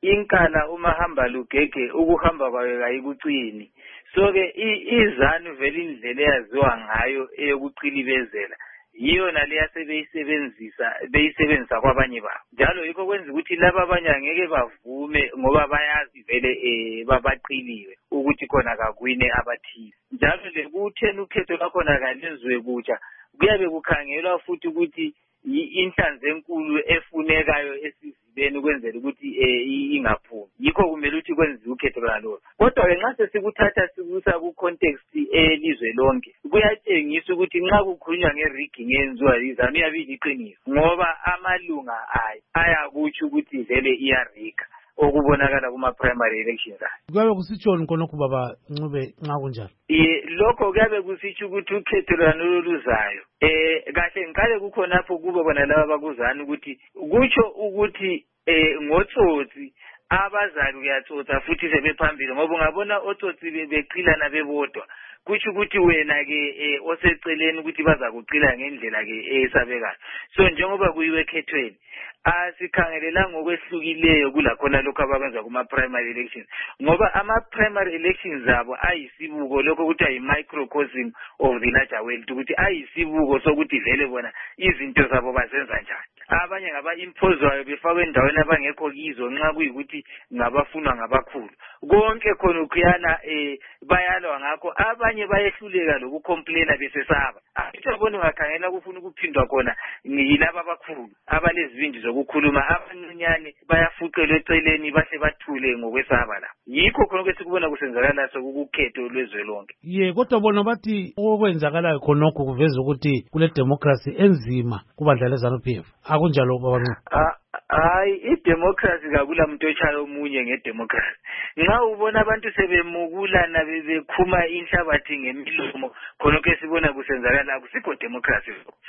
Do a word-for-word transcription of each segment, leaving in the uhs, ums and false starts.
inkala uma hamba lugege ukuhamba kwayo kayikucini. So ke izanu vele indlela eyaziwa ngayo eyokuqilibezela yiyo naleya sebeyisebenzisa beyisebenzisa kwabanye babo. Njalo yikho kwenza ukuthi laba abanye angeke bavume ngoba bayazi vele eh babaqiliwe ukuthi khona kakwine abathile. Njalo lekutheni ukhetho lakhona kalenzwe kutsha kuyabe kukhangelwa futhi ukuthi inhlanzi enkulu efunekayo esizibeni ukwenzela ukuthi eh ingaphumi. Yikho kumele ukuthi kwenziwe ukhetho lalo. Kodwa ke nxa sesikuthatha sikusa ku context elizwe lonke kuyatshengisa ukuthi nxa kukhulunywa nge-rigging yenziwa izanu yabili iqiniso ngoba amalunga ayo ayakutsho ukuthi vele iyariga okubonakala kuma primary elections. Kuyabe kusitshoni khonokho baba Ncube nxa kunjalo? Eh lokho kuyabe kusitsho ukuthi ukhetho lalo luzayo eh kahle ngikale kukhonapho kube bona laba bakuzana ukuthi kutsho ukuthi eh ngotsotsi abazali uyatsotsa futhi sebephambili ngoba ungabona otsotsi beqilana bebodwa kuthi ukuthi wena ke oseceleni ukuthi baza kuqila ngendlela ke esabekayo. So njengoba kuyiwe ekhethweni asikhangelela ngokwehlukileyo kulakhona lokho abakwenza kuma primary elections ngoba ama primary elections zabo ayisibuko lokho ukuthi ayi microcosm of the larger world ukuthi ayisibuko sokuthi vele bona izinto zabo bazenza njani. Abanye ngaba impozwayo befakwe endaweni abangekho kizo nxa kuyikuthi ngabafunwa ngabakhulu konke khona ukuyana eh bayalwa ngakho abanye bayehluleka lokucomplaina besesaba. Ayibona ungakhangela kufuna ukuphindwa khona yilaba abakhulu abalezibindi zokukhuluma abancinyane bayafuqelwa eceleni bahle bathule ngokwesaba la. Yikho khona kwesikubona kusenzakala sokukhetho lwezwe lonke. Ye kodwa bona bathi okwenzakalayo khonokho kuveza ukuthi kule democracy enzima kubadlala ZANU-P F. Akunjalo baba Ncube? Hayi idemocracy kakula muntu ochayo omunye ngedemocracy. Nxa ubona abantu sebemukulana bekhuma inhlabathi ngemilomo khona ke sibona kusenzakala akusikho democracy.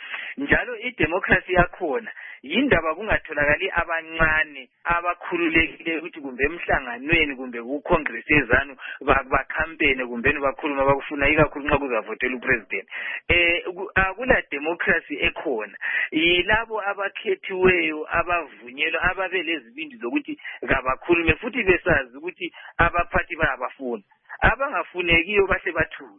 Njalo idemocracy yakhona yindaba kungatholakali abancane abakhululekile ukuthi kumbe emhlanganweni kumbe ku Congress yezanu ba campaign kumbe bakhuluma bakufuna ikakhulu nxa kuzavotela upresident. Eh akula democracy ekhona. Yilabo abakhethiweyo abavunyelwa ababelezibindi zokuthi kabakhulume futhi besazi ukuthi abaphathi bayabafuna. Abangafunekiyo bahle bathule.